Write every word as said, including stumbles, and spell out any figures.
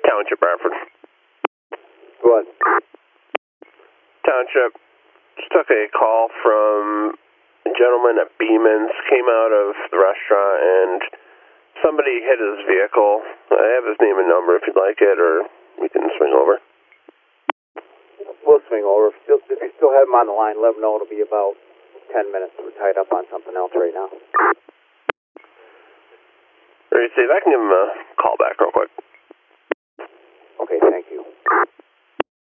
Township, Bradford. Go ahead. Township, just took a call from a gentleman at Beeman's, came out of the restaurant, and somebody hit his vehicle. I have his name and number if you'd like it, or we can swing over. We'll swing over. If you still, if you still have him on the line, let him know it'll be about ten minutes. We're tied up on something else right now. Ready, Steve? I can give him a call back real quick. Okay, thank you.